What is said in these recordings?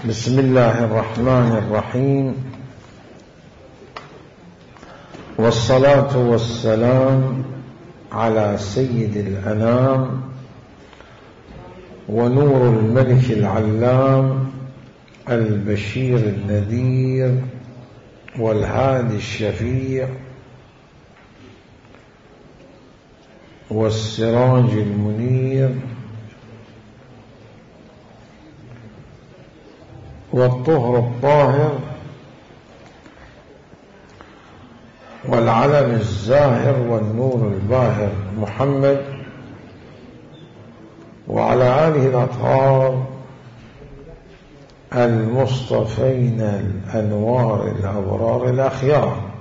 بسم الله الرحمن الرحيم، والصلاة والسلام على سيد الأنام ونور الملك العلام البشير النذير والهادي الشفيع والسراج المنير والطهر الطاهر والعلم الزاهر والنور الباهر محمد وعلى آله الأطهار المصطفين الأنوار الأبرار الأخيار.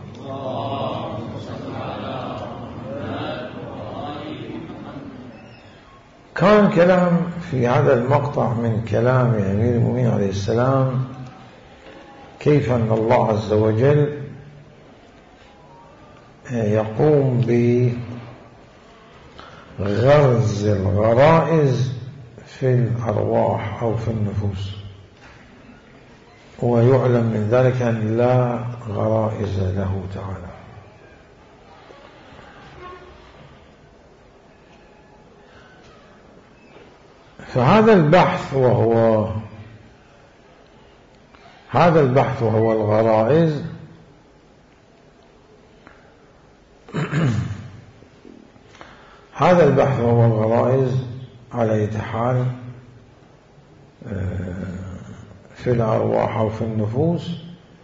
كان كلام في هذا المقطع من كلام أمير المؤمنين عليه السلام كيف أن الله عز وجل يقوم بغرز الغرائز في الأرواح أو في النفوس، ويعلم من ذلك أن لا غرائز له تعالى. فهذا البحث وهو الغرائز هذا البحث وهو الغرائز على أي حال في الأرواح أو في النفوس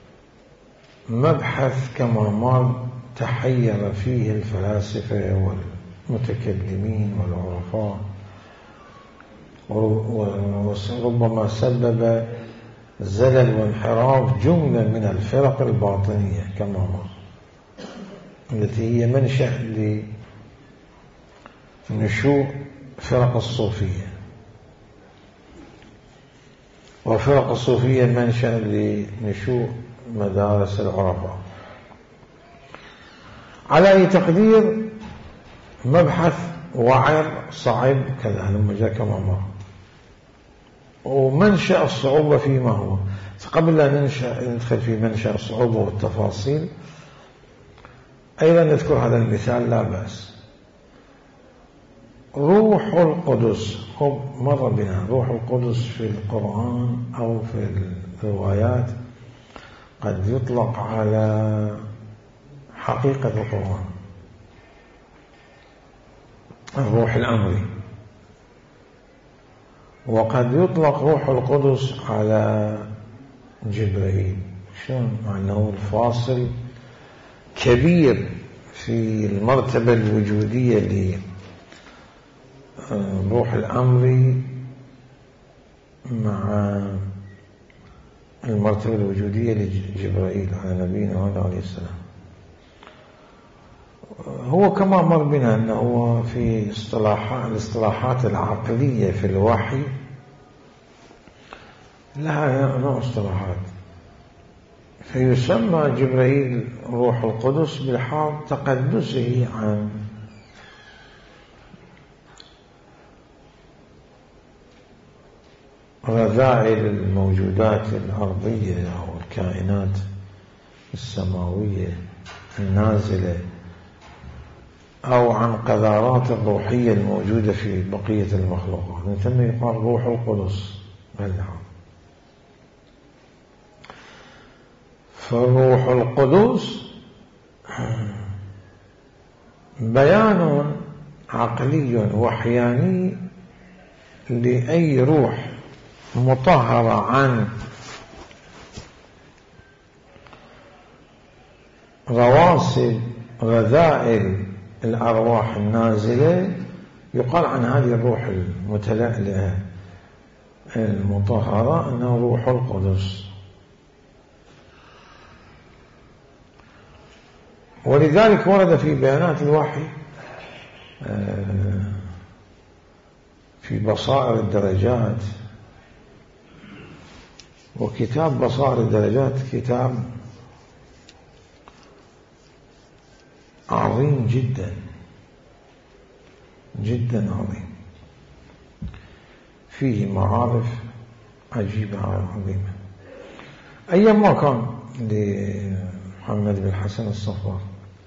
مبحث كما مر تحير فيه الفلاسفة والمتكلمين والعرفاء، وربما سبب زلل وانحراف جملة من الفرق الباطنية كما مر، التي هي منشأ لنشوء فرق الصوفية، وفرق الصوفية منشأ لنشوء مدارس العرفاء. على أي تقدير مبحث وعر صعب كذا لما جاء كما مر، ومنشأ الصعوبة فيما هو. قبل أن ندخل في منشأ الصعوبة والتفاصيل أيضا نذكر هذا المثال لا بأس. روح القدس مر بنا روح القدس في القرآن أو في الروايات قد يطلق على حقيقة القرآن الروح الأمري، وقد يطلق روح القدس على جبريل، شلون؟ مع أنه الفاصل كبير في المرتبة الوجودية لروح الأمري مع المرتبة الوجودية لجبريل على نبينا عليه السلام. هو كما مر بنا أنه في الاصطلاحات العقلية في الوحي لها نوع اصطلاحات، فيسمى جبريل روح القدس بحال تقدسه عن رذائل الموجودات الأرضية أو الكائنات السماوية النازلة، أو عن قذارات الروحية الموجودة في بقية المخلوقات، من ثم يقال روح القدس بالحال. فروح القدس بيان عقلي وحياني لأي روح مطهرة عن رواسب رذائل الأرواح النازلة، يقال عن هذه الروح المتلألئة المطهرة أنه روح القدس. ولذلك ورد في بيانات الوحي في بصائر الدرجات، وكتاب بصائر الدرجات كتاب عظيم جدا جدا عظيم، فيه معارف عجيبة عظيمة. أيام ما كان لمحمد بن حسن الصفار.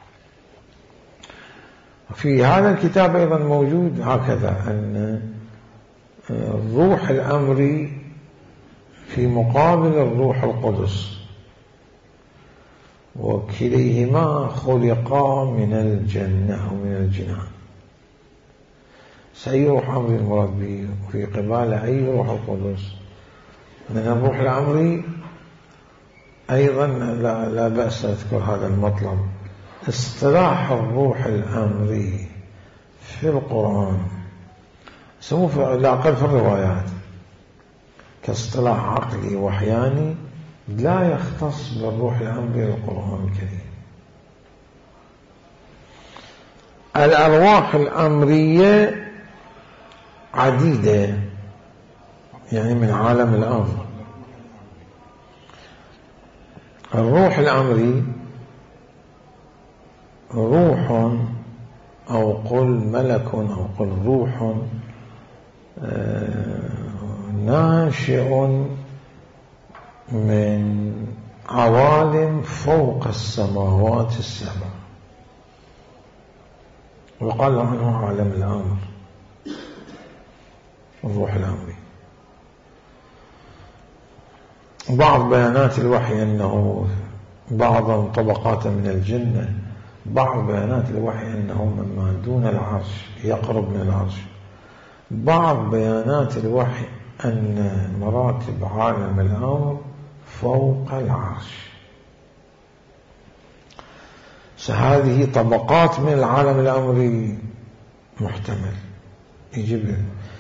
في هذا الكتاب أيضا موجود هكذا أن الروح الأمري في مقابل الروح القدس، وكليهما خلقا من الجنة أو من الجنان. سأي روح أمري المراد به في قبال أي روح القدس من الروح الأمري أيضا لا بأس أذكر هذا المطلب. اصطلاح الروح الأمري في القرآن سموه لا أقل في الروايات كاصطلاح عقلي وحياني، لا يختص بالروح الأمري للقرآن الكريم. الأرواح الأمرية عديدة، يعني من عالم الأمر. الروح الأمري روح أو قل ملك أو قل روح ناشئ من عوالم فوق السماوات السبع، وقال عنه عالم الأمر الروح الأمري. بعض بيانات الوحي أنه بعضا طبقات من الجنة، بعض بيانات الوحي أنه مما دون العرش يقرب من العرش، بعض بيانات الوحي أن مراتب عالم الأمر فوق العرش. هذه طبقات من العالم الأمري محتمل يجب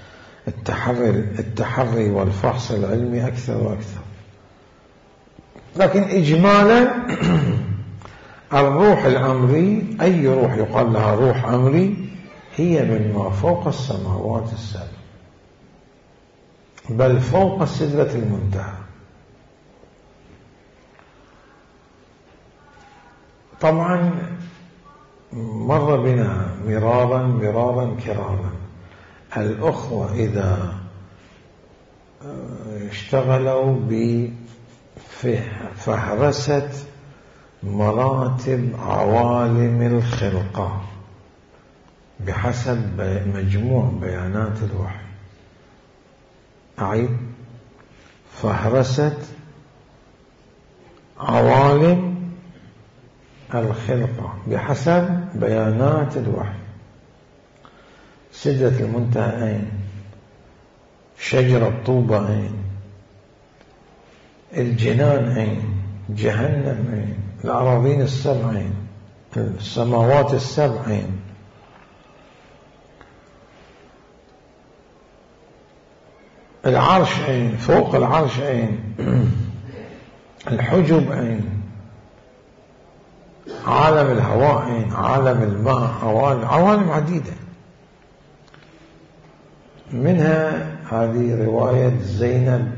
التحري والفحص العلمي أكثر وأكثر. لكن إجمالا الروح الأمري أي روح يقال لها روح أمري هي مما فوق السماوات السبع، بل فوق سدرة المنتهى. طبعا مر بنا مرارا كرارا الأخوة إذا اشتغلوا بفهرسة مراتب عوالم الخلقة بحسب مجموع بيانات الوحي. أعيد: فهرسة عوالم الخلقة بحسب بيانات الوحي. سدرة المنتهى أين؟ شجرة طوبى أين؟ الجنان أين؟ جهنم أين؟ الأراضين السبع أين؟ السماوات السبع أين؟ العرش أين؟ فوق العرش أين؟ الحجب أين؟ عالم الهواء أين؟ عالم الماء، عوالم عديدة. منها هذه رواية زينب،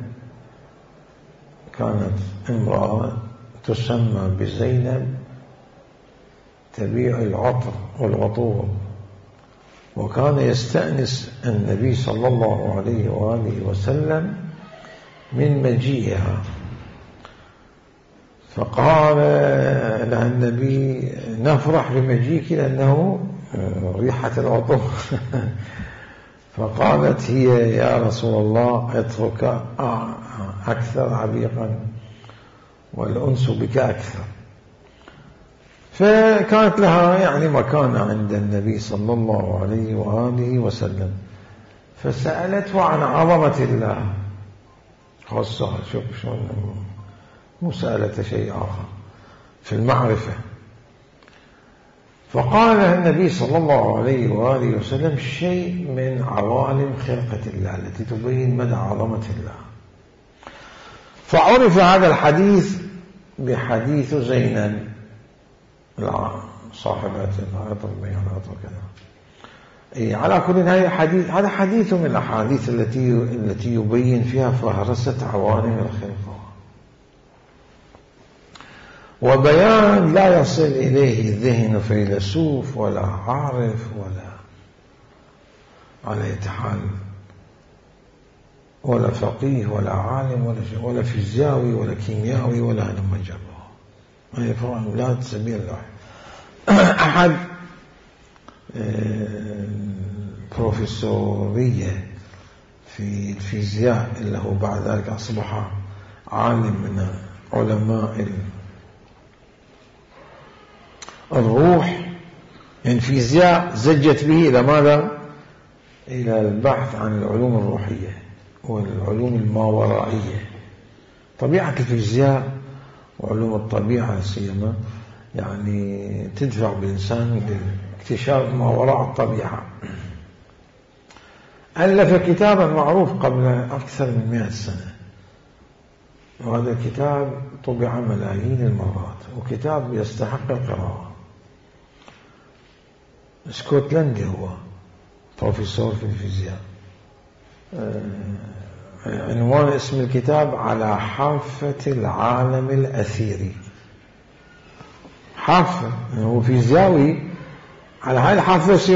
كانت امرأة تسمى بزينب تبيع العطر والعطور، وكان يستأنس النبي صلى الله عليه وآله وسلم من مجيئها، فقال لها النبي: نفرح بمجيئك لأنه ريحة العطور. فقالت هي: يا رسول الله عطرك أكثر عبيقا والأنس بك أكثر. فكانت لها يعني مكانة عند النبي صلى الله عليه وآله وسلم، فسألته عن عظمة الله خاصة. شوف شلون، مو سألته شيء آخر في المعرفة. فقال النبي صلى الله عليه وآله وسلم شيء من عوالم خلقة الله التي تبين مدى عظمة الله. فعرف هذا الحديث بحديث زينب صاحبة العطر، بين العطر كذا. على كل هذا حديث من الأحاديث التي يبين فيها فهرسة عوالم الخلقة، وبيان لا يصل إليه ذهن فيلسوف ولا عارف ولا على حال. ولا فقيه ولا عالم ولا فيزياوي ولا كيميائي ولا هلم جره. هي فرع لا سبيل له. أحد بروفيسورية في الفيزياء اللي هو بعد ذلك أصبح عالم من علماء الروح، يعني الفيزياء زجت به إلى ماذا؟ إلى البحث عن العلوم الروحية والعلوم الماورائية. طبيعة الفيزياء وعلوم الطبيعة سيما يعني تدفع بالإنسان لاكتشاف ما وراء الطبيعة. ألف كتابا معروف قبل أكثر من 100 سنة، وهذا الكتاب طبع ملايين المرات، وكتاب يستحق القراءة. اسكتلندي، هو بروفيسور في الفيزياء. عنوان اسم الكتاب على حافة العالم الأثيري. حافة، هو فيزياوي، على هاي الحافة يصير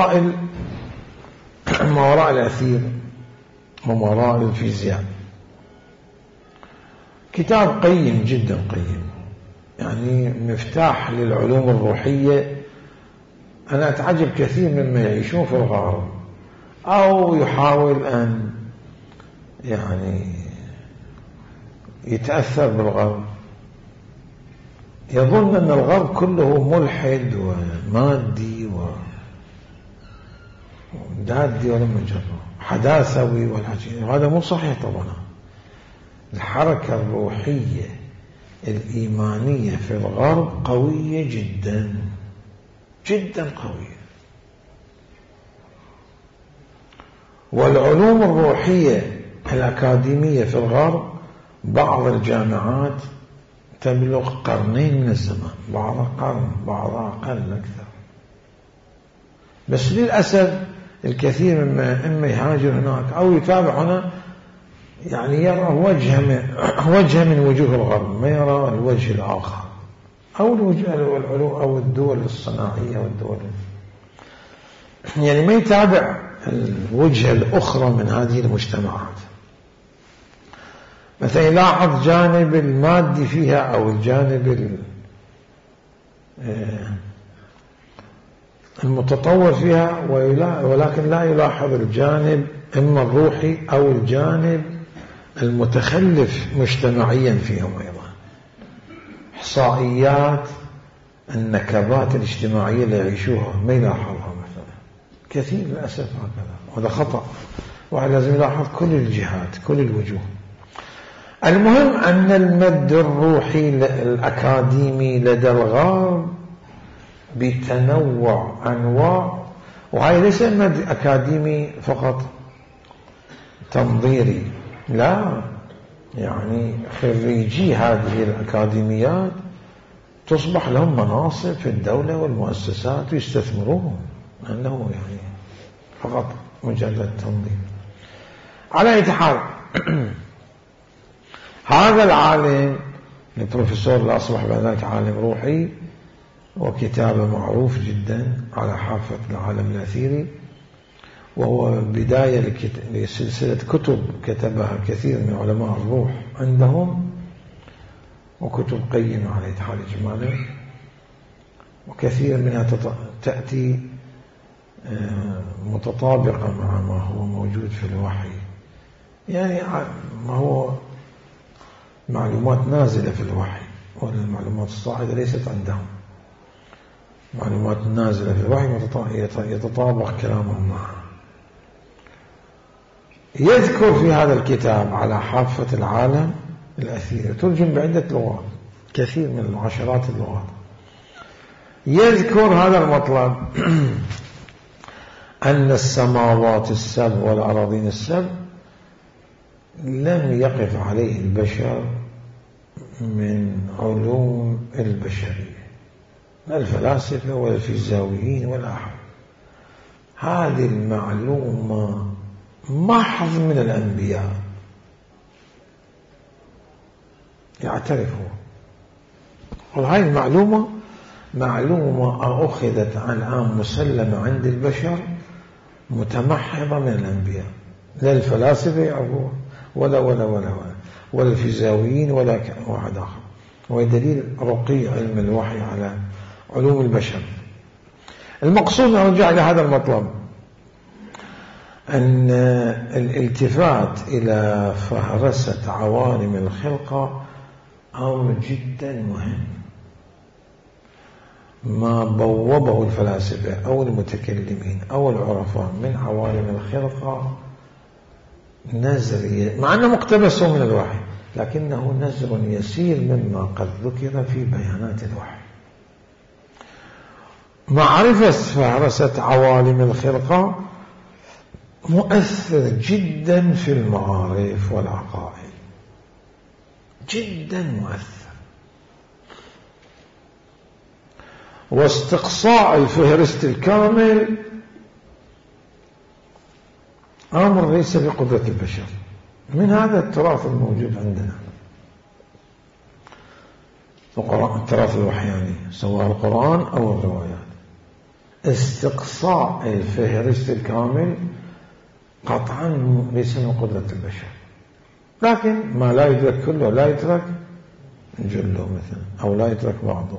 ما وراء الأثير وما وراء الفيزياء. كتاب قيم جدا قيم، يعني مفتاح للعلوم الروحية. أنا أتعجب كثير مما يعيشون في الغرب أو يحاول أن يعني يتأثر بالغرب، يظن أن الغرب كله ملحد ومادي ودادي ولا مجرد حداثوي والحكي. هذا مو صحيح طبعا. الحركة الروحية الإيمانية في الغرب قوية جدا جدا قوية، والعلوم الروحية الأكاديمية في الغرب بعض الجامعات تبلغ قرنين من الزمان، بعضها قرن بعضها أقل أكثر. بس للأسف الكثير إما يهاجر هناك أو يتابع هنا، يعني يرى وجه من وجوه الغرب، ما يرى الوجه الآخر أو أو الدول الصناعية والدول، يعني ما يتابع الوجهة الأخرى من هذه المجتمعات. مثلا يلاحظ جانب المادي فيها أو الجانب المتطور فيها، ولكن لا يلاحظ الجانب إما الروحي أو الجانب المتخلف مجتمعيا فيهم أيضا. إحصائيات النكبات الاجتماعية اللي يعيشوها ما يلاحظها مثلا كثير للأسف هكذا، وهذا خطأ. واحد لازم يلاحظ كل الجهات كل الوجوه. المهم أن المد الروحي الأكاديمي لدى الغرب بتنوع أنواع، وهي ليس مد أكاديمي فقط تنظيري، لا، يعني خريجي هذه الأكاديميات تصبح لهم مناصب في الدولة والمؤسسات ويستثمرون، لأنه يعني فقط مجرد تنظيم. على أي حال هذا العالم البروفيسور اللي أصبح بعد ذلك عالم روحي، وكتابه معروف جدا على حافة العالم الأثيري، وهو بداية لسلسلة كتب كتبها كثير من علماء الروح عندهم، وكتب قيمة على حال إجمالا، وكثير منها تأتي متطابقة مع ما هو موجود في الوحي، يعني ما هو معلومات نازلة في الوحي، والمعلومات الصاعدة ليست عندهم. معلومات نازلة في الوحي يتطابق كلامهم معها. يذكر في هذا الكتاب على حافة العالم الأثير، ترجم بعدة لغات، كثير من عشرات اللغات. يذكر هذا المطلب أن السماوات السبع والأراضين السبع لم يقف عليه البشر من علوم البشرية، لا الفلاسفة ولا الفيزيائيين ولا أحد. هذه المعلومة محض من الأنبياء يعترفون. وهذه المعلومة معلومة أخذت عن مسلمة عند البشر، متمحضة من الأنبياء. لا الفلاسفة يعرفون ولا الفيزيائيين ولا واحد آخر. ودليل رقي علم الوحي على علوم البشر. المقصود نرجع إلى هذا المطلب، أن الالتفات إلى فهرسة عوالم الخلقة أمر جدا مهم. ما بوبه الفلاسفة أو المتكلمين أو العرفاء من عوالم الخلقة نزر، مع أنه مقتبس من الوحي، لكنه نزر يسير مما قد ذكر في بيانات الوحي. معرفة فهرسة عوالم الخلقة مؤثر جدا في المعارف والعقائد، جدا مؤثر. واستقصاء الفهرست الكامل أمر ليس بقدرة البشر، من هذا التراث الموجود عندنا، التراث الوحياني سواء القرآن أو الروايات. استقصاء الفهرست الكامل قطعا ليس من قدرة البشر، لكن ما لا يدرك كله لا يترك جله مثلا، أو لا يترك بعضه.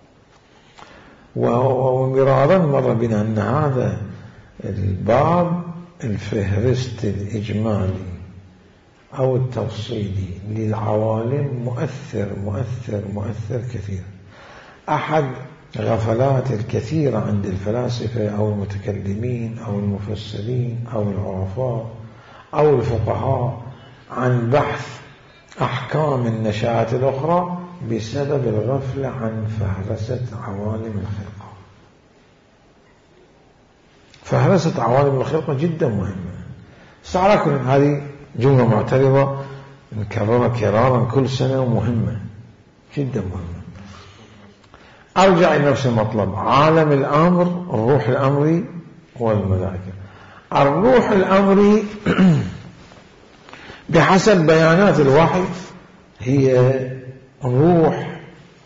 ومرارا مر بنا أن هذا الباب الفهرست الإجمالي أو التفصيلي للعوالم مؤثر كثير. أحد غفلات الكثيرة عند الفلاسفة أو المتكلمين أو المفسرين أو العرفاء أو الفقهاء عن بحث أحكام النشآت الأخرى بسبب الغفلة عن فهرسة عوالم الخلقة. فهرسة عوالم الخلقة جدا مهمة. على كل هذه جملة معترضة نكررها كرارا كل سنة، ومهمة جدا مهمة. أرجع إلى نفس المطلب، عالم الأمر، الروح الأمري والملائكة. الروح الأمري بحسب بيانات الوحي هي روح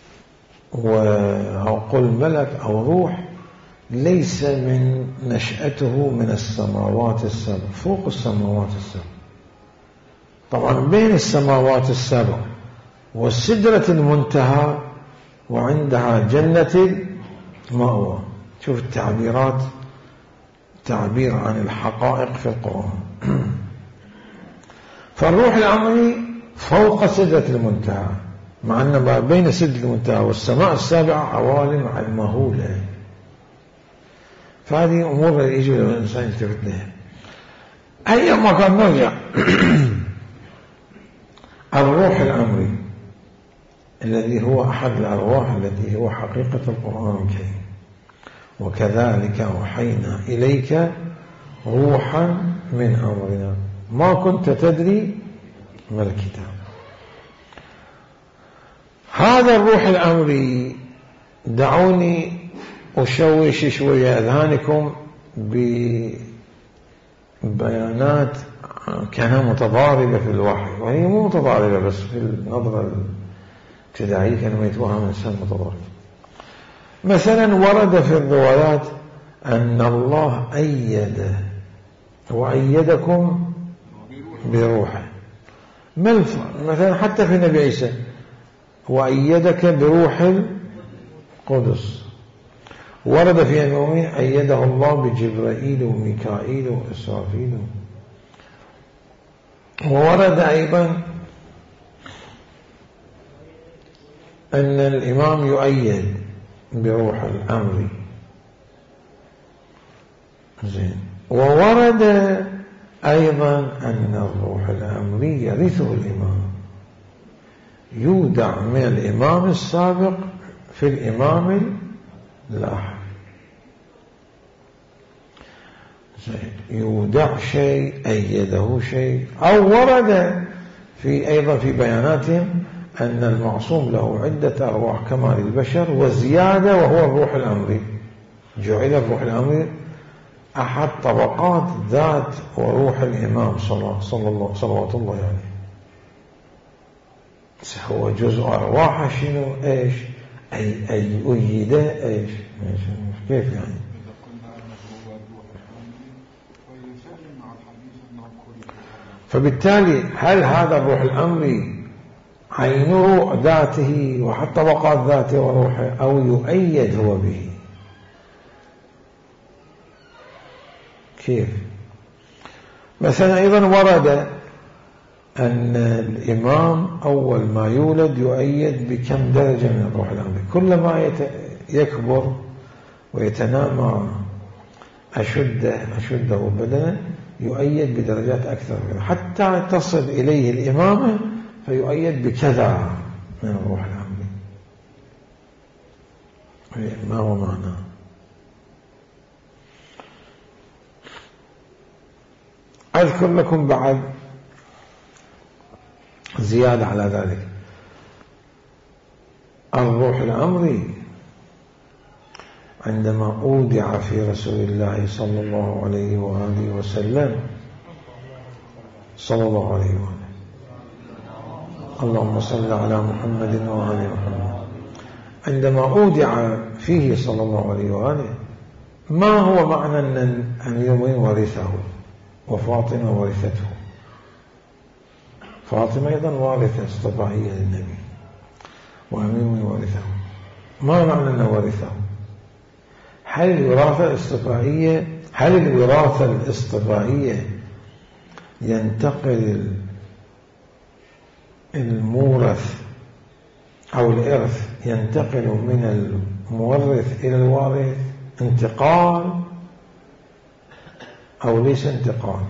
أو قل ملك أو روح ليس من نشأته من السماوات السبع، فوق السماوات السبع. طبعا بين السماوات السبع والسدرة المنتهى وعندها جنة المأوى. شوف التعبيرات، تعبير عن الحقائق في القرآن. فالروح الأمري فوق سدرة المنتهى، مع أن ما بين سدرة المنتهى والسماء السابعة عوالم مهولة. فهذه أمور يجب الإنسان يلتفت لها. أيما كان نرجع الروح الأمري الذي هو أحد الأرواح التي هو حقيقة القرآن الكريم. وكذلك أوحينا إليك روحا من أمرنا ما كنت تدري ما الكتاب. هذا الروح الأمري دعوني أشوش شوية أذهانكم ببيانات كانت متضاربة في الوحي، وهي مو متضاربة بس في النظرة الابتدائية كانوا يتوهم إنسان متضارب. مثلا ورد في الروايات أن الله أيد وأيدكم بروحه. مثلا حتى في النبي عيسى وأيدك بروح القدس. ورد في المؤمن أيده الله بجبرائيل وميكائيل وإسرافيل. وورد أيضا أن الإمام يؤيد بروح الأمر. زين. وورد أيضا أن الروح الأمري يرثه الإمام، يودع من الإمام السابق في الإمام اللاحق. يودع شيء أيده شيء. أو ورد أيضا في بياناتهم أن المعصوم له عدة أرواح كما للبشر وزيادة، وهو الروح الأمري. جعل الروح الأمري أحد طبقات ذات وروح الإمام صلوات الله عليه. هو جزء أرواحه شنو إيش أي أيده إيش كيف يعني؟ فبالتالي هل هذا الروح الأمري عينه ذاته وحتى طبقات ذاته وروحه، أو يؤيد هو به؟ كيف؟ مثلا أيضا ورد أن الإمام أول ما يولد يؤيد بكم درجة من الروح الأمري، كلما يكبر ويتنامى أشده بدنا يؤيد بدرجات أكثر، حتى تصل إليه الإمامة فيؤيد بكذا من الروح الأمري. ما هو معناه؟ أذكر لكم بعد زيادة على ذلك. الروح الأمري عندما أودع في رسول الله صلى الله عليه وآله وسلم صلى الله عليه وآله، اللهم صل على محمد وآل محمد، عندما أودع فيه صلى الله عليه وآله، ما هو معنى أن أمير المؤمنين ورثه وفاطمة ورثته؟ فاطمة أيضا وارثة اصطفائية للنبي وأمير المؤمنين ورثه. ما معنى أنه ورثه؟ هل الوراثة الاصطفائية ينتقل المورث أو الإرث ينتقل من المورث إلى الوارث انتقال أو ليس انتقال؟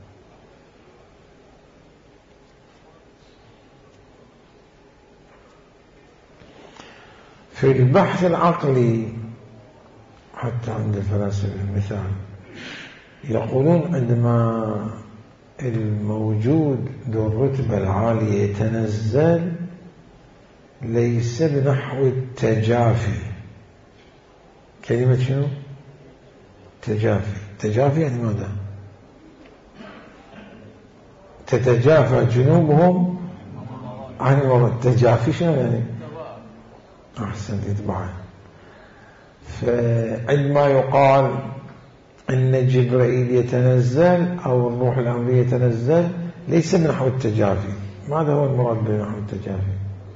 في البحث العقلي حتى عند الفلاسفة المثال يقولون عندما الموجود ذو الرتبة العالية يتنزل ليس بنحو التجافي. كلمة شنو؟ تجافي يعني ماذا؟ تتجافى جنوبهم عن الوضع. تجافي شنو يعني؟ أحسنت يتبعها. فعندما يقال أن جبرائيل يتنزل أو الروح الأمري يتنزل ليس بنحو التجافي. ماذا هو المراد بنحو التجافي؟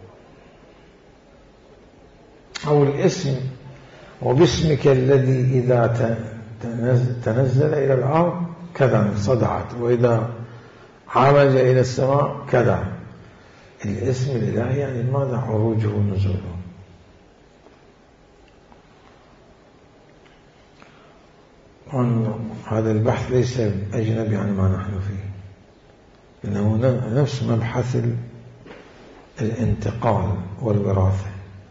أو الاسم وباسمك الذي إذا تنزل إلى الأرض كذا صدعت، وإذا عرج إلى السماء كذا. الاسم الإلهي يعني ماذا؟ عروجه ونزوله. هذا البحث ليس أجنبي عن ما نحن فيه، إنه نفس مبحث الانتقال والوراثة،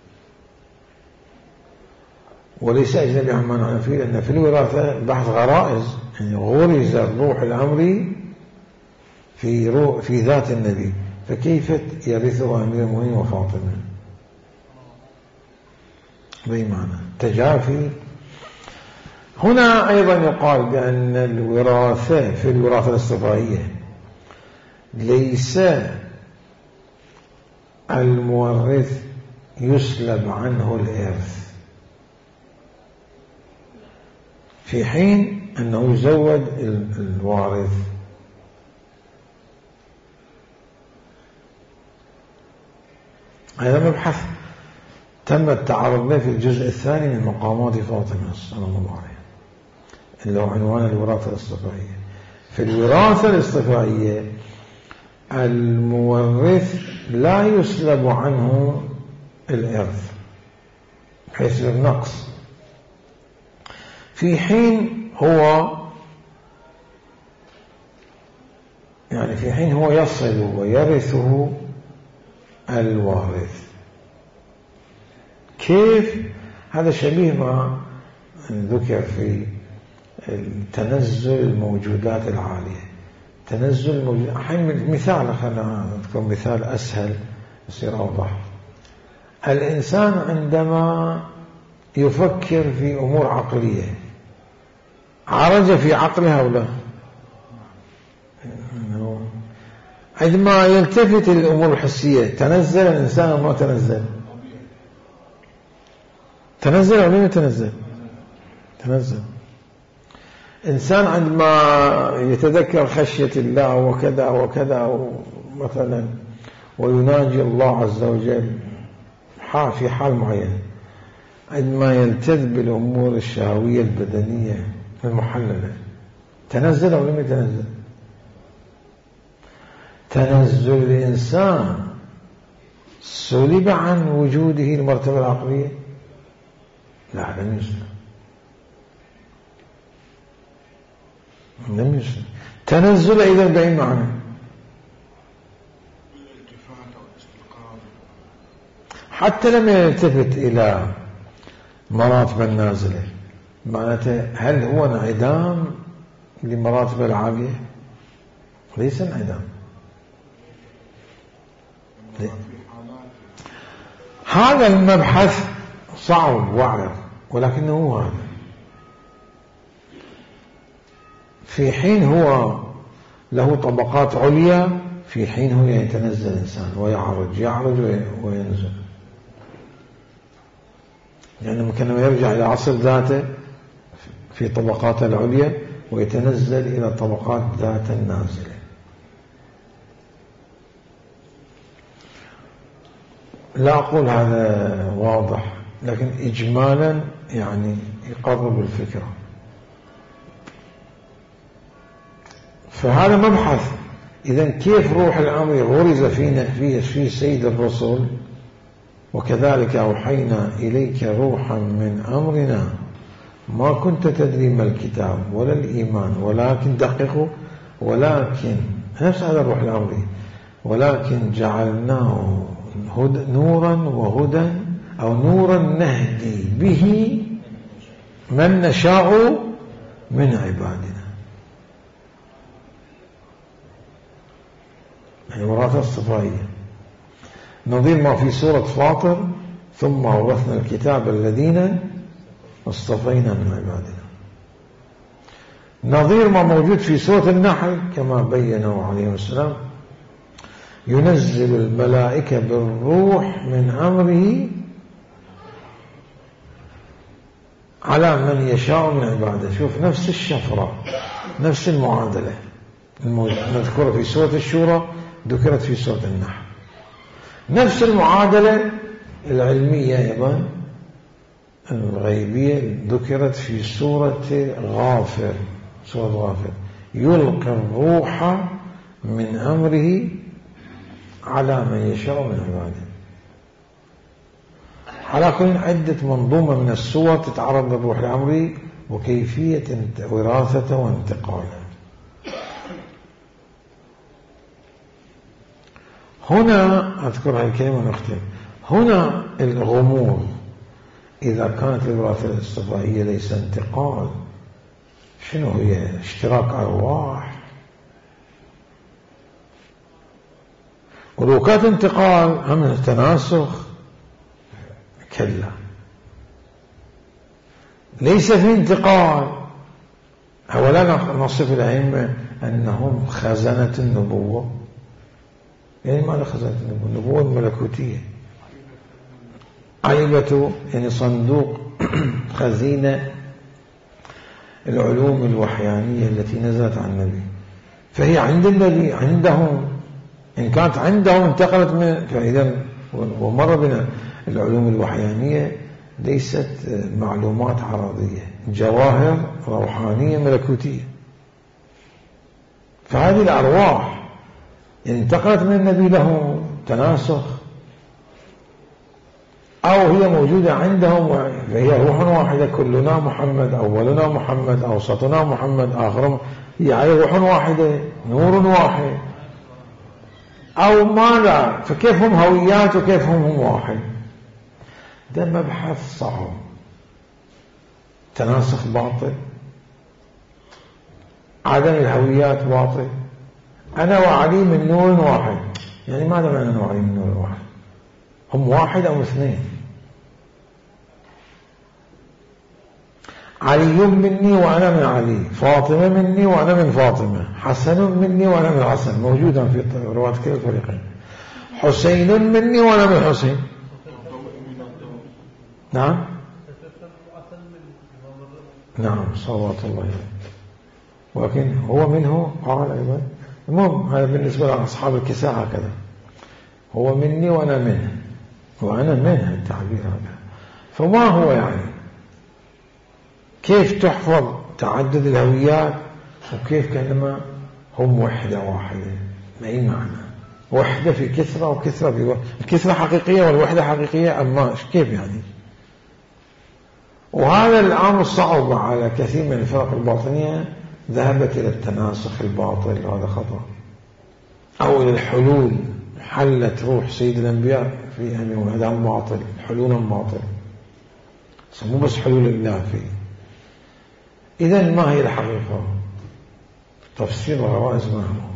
وليس أجنبي عن ما نحن فيه، لأن في الوراثة بحث غرائز، يعني غرز الروح الأمري في ذات النبي، فكيف يرثه أمير المؤمنين وفاطمة؟ بمعنى تجافي. هنا أيضا يقال بأن الوراثة في الوراثة الاصطفائية ليس المورث يسلب عنه الإرث، في حين أنه يزود الوارث. هذا مبحث تم التعرض له في الجزء الثاني من مقامات فاطمة صلى الله عليه وسلم، اللي هو عنوان الوراثة الاصطفائية. في الوراثة الاصطفائية المورث لا يسلب عنه الإرث بحيث النقص، في حين هو يصل ويرثه الوارث. كيف؟ هذا شبيه ما ذكر في تنزل الموجودات العالية. تنزل الموجودات الحين مثال، خلنا نذكر مثال أسهل يصير أوضح. الإنسان عندما يفكر في أمور عقلية عرج في عقلها أو لا؟ عندما يلتفت الأمور الحسية تنزل الإنسان أو ما تنزل؟ تنزل أو لم يتنزل؟ تنزل. إنسان عندما يتذكر خشية الله وكذا وكذا مثلا ويناجي الله عز وجل في حال معين، عندما يلتذ بالأمور الشهوية البدنية المحللة، تنزل أو لم يتنزل؟ تنزل الإنسان سلب عن وجوده المرتبة العقلية؟ لا، لم يسلب، لم يسلب. تنزل إذا بأي معنى؟ حتى لم يلتفت إلى مراتب النازلة، معناته هل هو انعدام لمراتب العالية؟ ليس انعدام. هذا المبحث صعب وعر، ولكنه هذا في حين هو له طبقات عليا، في حين هو يتنزل الإنسان ويعرج وينزل. يعني ممكن يرجع إلى عصر ذاته في طبقات العليا ويتنزل إلى طبقات ذات النازلة. لا أقول هذا واضح، لكن إجمالا يعني يقرب الفكرة. فهذا مبحث. إذن كيف روح الأمر غرز فينا في سيد الرسل؟ وكذلك أوحينا إليك روحا من أمرنا ما كنت تدري ما الكتاب ولا الإيمان ولكن دققوا، ولكن نفس هذا الروح الأمري، ولكن جعلناه نورا وهدى، أو نورا نهدي به من نشاء من عبادنا. الوراثة الصفائية نظير ما في سورة فاطر: ثم أورثنا الكتاب الذين اصطفينا من عبادنا. نظير ما موجود في سورة النحل كما بينه عليه السلام: ينزل الملائكة بالروح من أمره على من يشاء من عباده. شوف نفس الشفرة، نفس المعادلة مذكورة في سورة الشورى ذكرت في سورة النحل، نفس المعادلة العلمية أيضا الغيبية ذكرت في سورة غافر. سورة غافر: يلقي الروح من أمره على من يشاء من عباده. على كل عدة منظومة من السور تتعرض للروح الأمري وكيفية وراثته وانتقاله. هنا أذكر هذه الكلمة ونختم. هنا الغموض: إذا كانت الوراثة الاصطفائية ليس انتقال، شنو هي؟ اشتراك أرواح. ولو كانت انتقال هم تناسخ، كلا، ليس في انتقال. أولا نصف الأئمة أنهم خزنة النبوة. يعني ماذا خزنة النبوة؟ النبوة الملكوتية، عيبة يعني صندوق خزينة العلوم الوحيانية التي نزلت عن النبي، فهي عند النبي عندهم. إن كانت عندهم انتقلت من، فإذا ومر بنا العلوم الوحيانية ليست معلومات عرضية، جواهر روحانية ملكوتية. فهذه الأرواح انتقلت من النبي له تناسخ، أو هي موجودة عندهم فهي روح واحدة. كلنا محمد، أولنا محمد، أوسطنا محمد، آخرنا، هي روح واحدة، نور واحد. أو ماذا؟ فكيف هم هويات وكيف هم واحد؟ ده مبحث صعب. تناسخ باطل، عدم الهويات باطل. أنا وعلي من نور واحد، يعني ماذا معنى أنا وعلي من نور واحد؟ هم واحد أو اثنين. علي مني وأنا من علي، فاطمة مني وأنا من فاطمة، حسن مني وأنا من حسن، موجودا في رواية كلا الفريقين. حسين مني وأنا من حسين. نعم نعم، صلوات الله عليه. ولكن هو منه قال أيضا. المهم هذا بالنسبة لأصحاب الكساء هكذا، هو مني وأنا منه، وأنا منه التعبير هذا. فما هو يعني كيف تحفظ تعدد الهويات وكيف كأنما هم وحدة واحدة؟ ما أي معنى وحدة في كثرة وكثرة في وحدة، الكثرة حقيقية والوحدة حقيقية، أما كيف يعني؟ وهذا الأمر صعب على كثير من الفرق الباطنية، ذهبت إلى التناسخ الباطل، هذا خطأ، أو إلى الحلول، حلت روح سيد الأنبياء في يعني هذا باطل، حلولا باطل، مو بس حلول الله فيه. إذن ما هي الحقيقة؟ تفسير الغرائز ما هو؟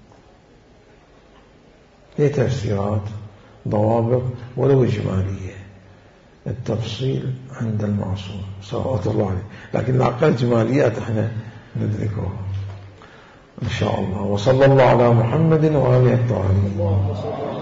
هي تفسيرات ضوابط ولو إجمالية، التفصيل عند المعصوم صلوات الله عليه، لكن الأقل إجماليات احنا ندركها إن شاء الله. وصلى الله على محمد وآله الطاهرين.